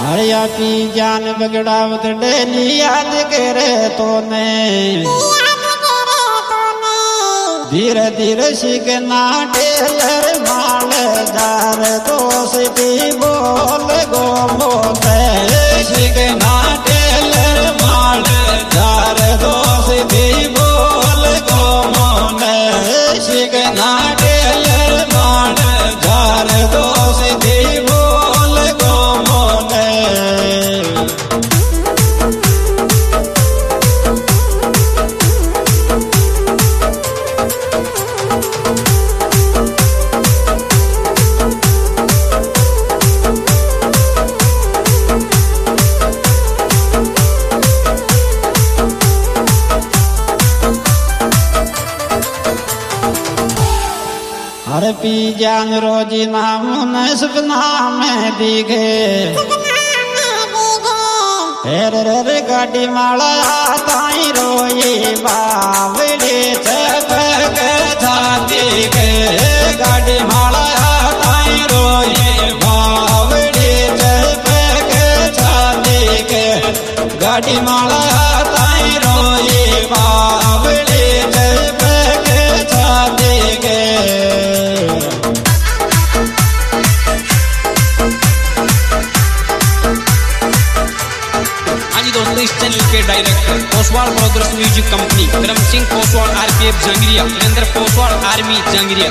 हरिया पी जान बगड़ावत डेली याद करे तो ने धीरे धीरे सीखना टेलर मालदार दोस्ती बोल गो मोते सीखना टेलर मालदार दोस्ती बोल गो मोने सीखना टेलर मालदार दोस्ती बोल गो मोने। हर पी जान रोजी नाम सपना में दिखे हेर गाड़ी माला ताई रोई बावड़ी चपक जाती के गाड़ी माला ताई रोई बावड़ी चपक जाती के गाड़ी माला ताई रोई बावड़ी चपक जाती के। इस चैनल के director Poswal brothers music company Karam Singh Poswal RPF Jangaria Virendra Poswal army Jangaria.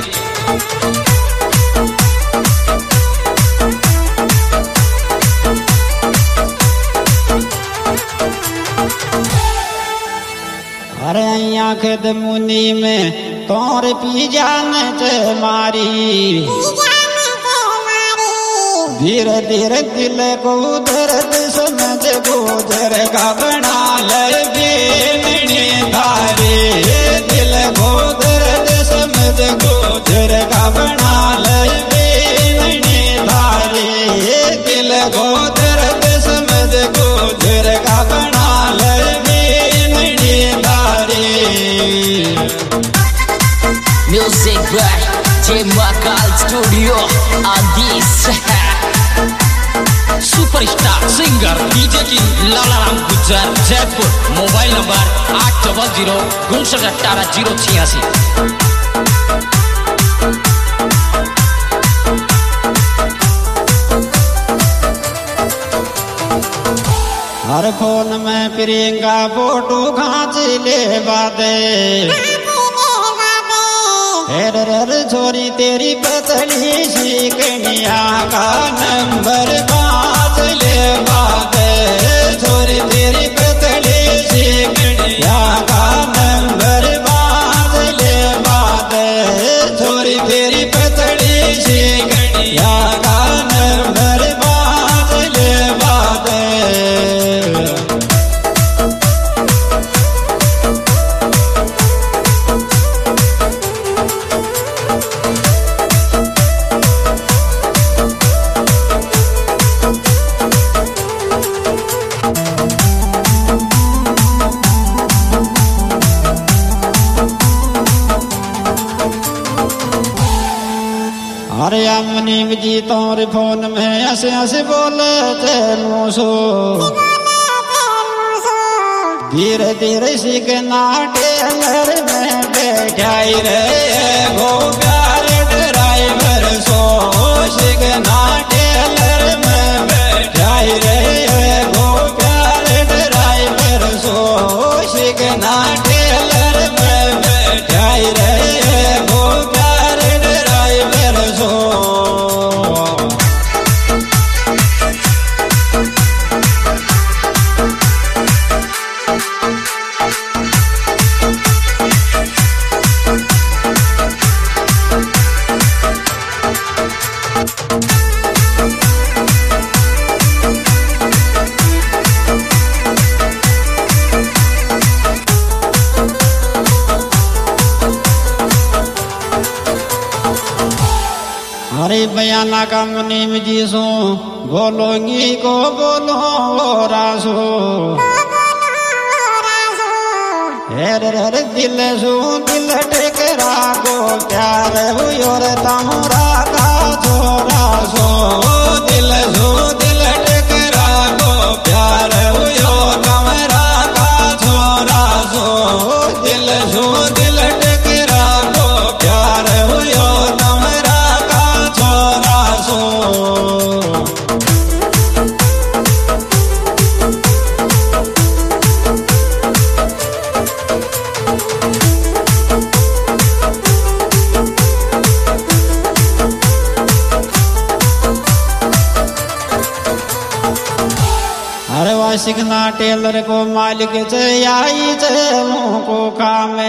अरे खेत मुनि में तोर पी जान चे मारी धीरे धीरे दिल को दर्द समझ गुजर का बना ले बेननी धारे दिल को दर्द समझ गुजर का बना ले बेननी धारे दिल को दर्द समझ गुजर का बना ले बेननी धारे। Music by J Makal Studio Adis superstar singer DJ king Lalaram Gujjar Jaipur. Mobile number 800-591-18-086। हर फोन में प्रियंका फोटो खांच ले बादे हेर छोरी तेरी पतली सी कनिया का नंबर बात ले बादे छोरी तेरी पतली सी कनिया का नंबर बात ले बादे छोरी तेरी पतली सी कनिया का नंबर बात ले बादे। अरे मुनीम जी तोर फोन में ऐसे ऐसे बोले मुसो धीरे धीरे सीखना टेलर में बैठाई रे गो प्यार ड्राइवर सो सीखना टेलर में बैठाई रे गो प्यार ड्राइवर सो सीखना टेलर में बैठाई रे गो प्यार ड्राइवर सो। हरे बयाना का मुनीम जी सो बोलोगी को बोलो रासो हेर हर दिल सो दिल टेकरा को प्यार हुई तमरा का छोरा सो दिल टेकरा सिकना टेलर को मालिक छे आई छे मुको कामे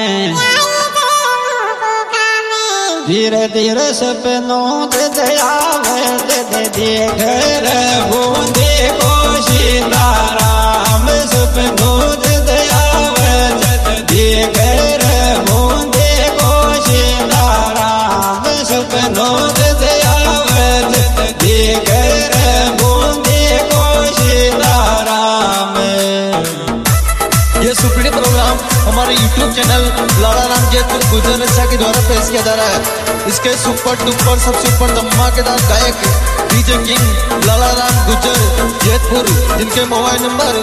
धीरे धीरे सपनों दे आवे दे देख रे बूंदे को सीताराम सपनों दे आवे दे देख रे बूंदे को सीताराम सपनों दे आवे दे देख रे बूंदे को सीताराम। ये सुपीड़ी प्रोग्राम हमारे YouTube चैनल लाला राम जयपुर गुजर नशा के द्वारा पेश किया जा रहा है। इसके सुपर डुपर सबसे ऊपर धमाकेदार गायक डीजे किंग लाला राम गुजर जयपुर, जिनके मोबाइल नंबर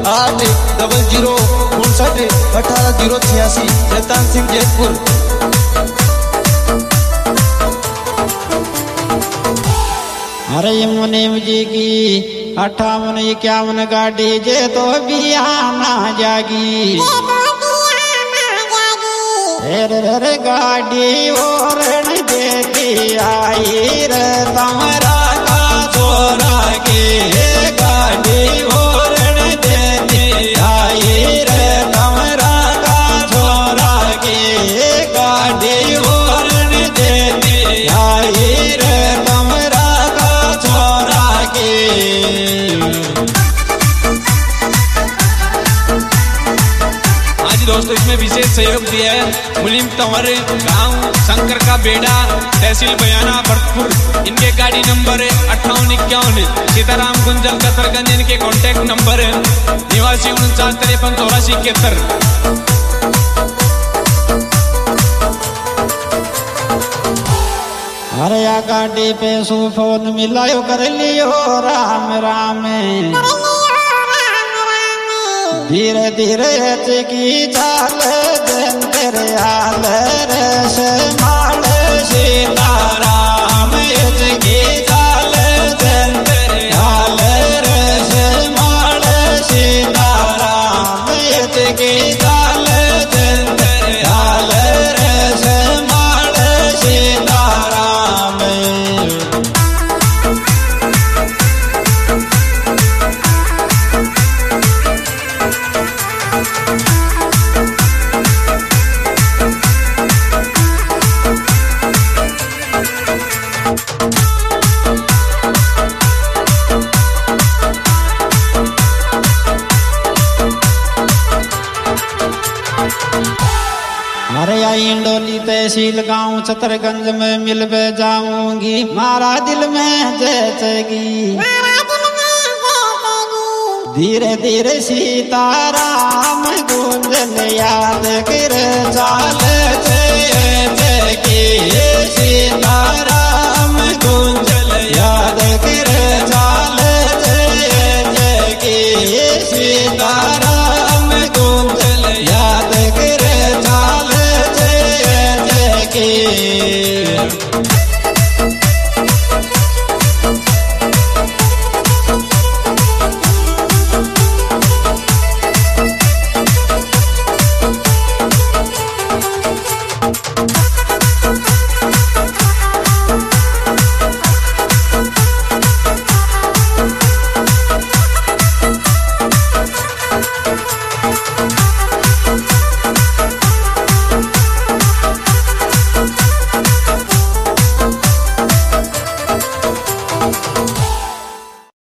8005981886 शैतान सिंह जयपुर। अरे मुनीम जी की 58-51 गाड़ी जे तो भी आना जागी रे गाड़ी और देखी आई रे तमरा का छोरा के गाड़ी और देखी आई रे तमरा का छोरा के गाड़ी और देखी आई रे तमरा का छोरा के। दोस्तों इसमें विशेष सहयोग दिया है मुनीम तंवर गांव शंकर का बेड़ा तहसील बयाना भरतपुर। इनके गाड़ी नंबर है 5851 सीताराम गुंजल कतरगंज। इनके कॉन्टैक्ट नंबर है निवासी 49538471। अरे या गाड़ी पे सो फोन मिलायो कर लियो राम राम धीरे धीरे की चाल जंतर आल रस माल सीताराम की चाल जंतर आल रस माल सीताराम की चाल जंतर आल रस माल सीताराम। अरे इंडोली तहसील गांव छतरगंज में मिलवे जाऊंगी मारा दिल में जैसेगी धीरे धीरे सीताराम गुंजन याद कर चाल की सीताराम